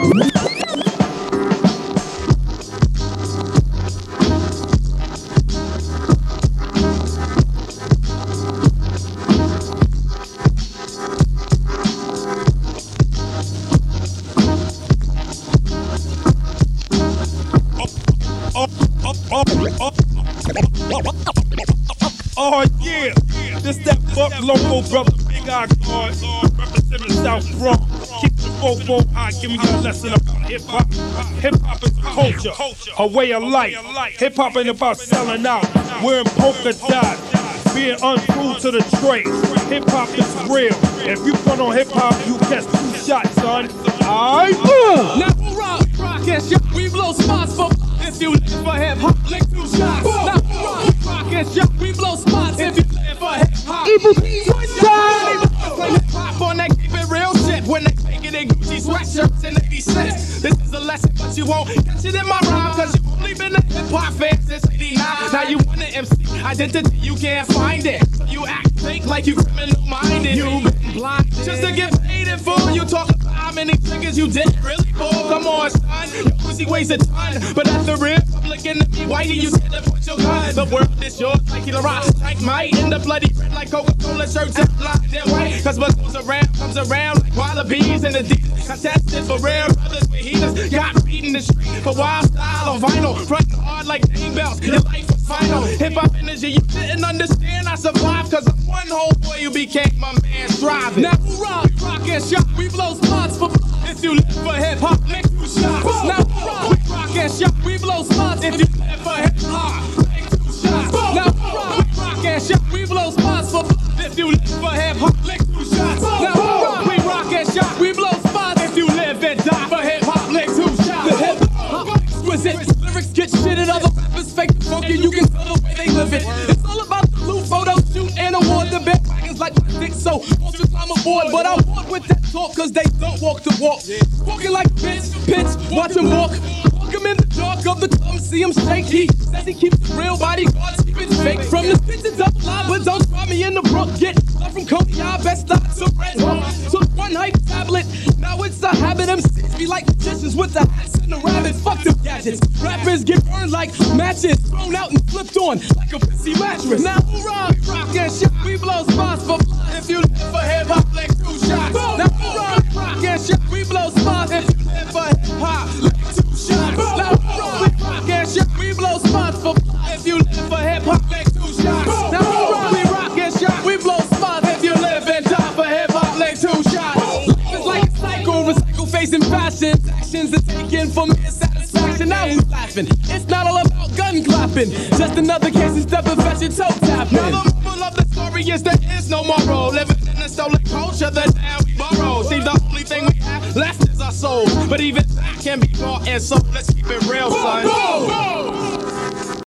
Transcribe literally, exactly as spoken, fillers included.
Oh yeah, this that fuck local brother, big eye guard, representing South Bronx. Keep the fofo high, give me a lesson about hip hop. Hip hop is a culture, a way of life. Hip hop ain't about selling out, wearing polka dots, being untrue to the trade. Hip hop is real. If you front on hip hop, you catch two shots, son. Aight? Uh. Now who rock, rock and shot? We blow spots for if you live for hip hop. Lick two shots. Now who rock, rock and shot? We blow spots if you live for hip hop. Evil P Play hip hop on that keep it real shit when they make it in Gucci sweatshirts in eighty-six. This is a lesson, but you won't catch it in my rhyme, cause you only been a hip hop fan since eighty-nine. Now you want an M C identity, you can't find it. So you act fake like you criminal minded. You been blind just to get paid in full. You talk about how many niggas you didn't really pull. Come on, son, your pussy weighs a ton, but at the real public enemy, whitey, you said to put your gun. The world is yours like you rock, like might in the bloody red like Coca-Cola shirts and blind and white. Cause what goes around comes around like wallabies and the deep. Contested for rare brothers with heaters. Got beat in the street for wild style on vinyl. Frontin' hard like dang bells. Your life was final. Hip hop energy you didn't understand. I survived cause I'm one whole boy you became my man driving. Now who rock, rock and shot. We blow spots for if you live for hip hop. Make two shots. Now who rock, rock and shot. We blow spots if you live for hip hop. Make two shots. Now who rock, rock and shot. We blow spots for if you live for hip hop. Make two shots. Now who rock, we rock and shot. We blow spots if you live and die for hip hop. Make two shots. The hip hop exquisite lyrics get shitted. Other rappers fake the funky. You can tell the way they live it. It's all about the loot photo shoot and award. The big wagons like my dick, so most of the time aboard. But I'm bored with that talk cause they don't walk the walk. Walking like a bitch, bitch, watch him walk. Walk him in the dark of the club, see him shake. He says he keeps the real bodyguards, keep it fake. From the bitch to double line, but don't try me in the brook. Get love from Cody, I best start to red home. Took one hype tablet, now it's a habit. M Cs be like magicians with the hats and the rabbits. Fuck them gadgets. Rappers get burned like matches, thrown out and flipped on like a pissy mattress. Now who rock, rock and shot? We blow spots for if you live for hip hop, like two shots. Now who rock, rock and shot? We blow spots if you live for hip hop, like two shots. Now who rock, rock and shot? We blow spots for if you live for hip hop, like two shots. Now who rock, we rock and shot? We blow spots if you live and die for hip hop, like two shots. Life is like a cycle, recycle facing fashion. Actions are taken for mere satisfaction. Now who's laughing? It's not all about gun clapping. Just another case instead of fetching toe tapping. Now the moral of the story is there is no moral. Living in a stolen culture that now we borrow. See, the only thing we have left is our soul. But even that can be bought and sold. Let's keep it real, son.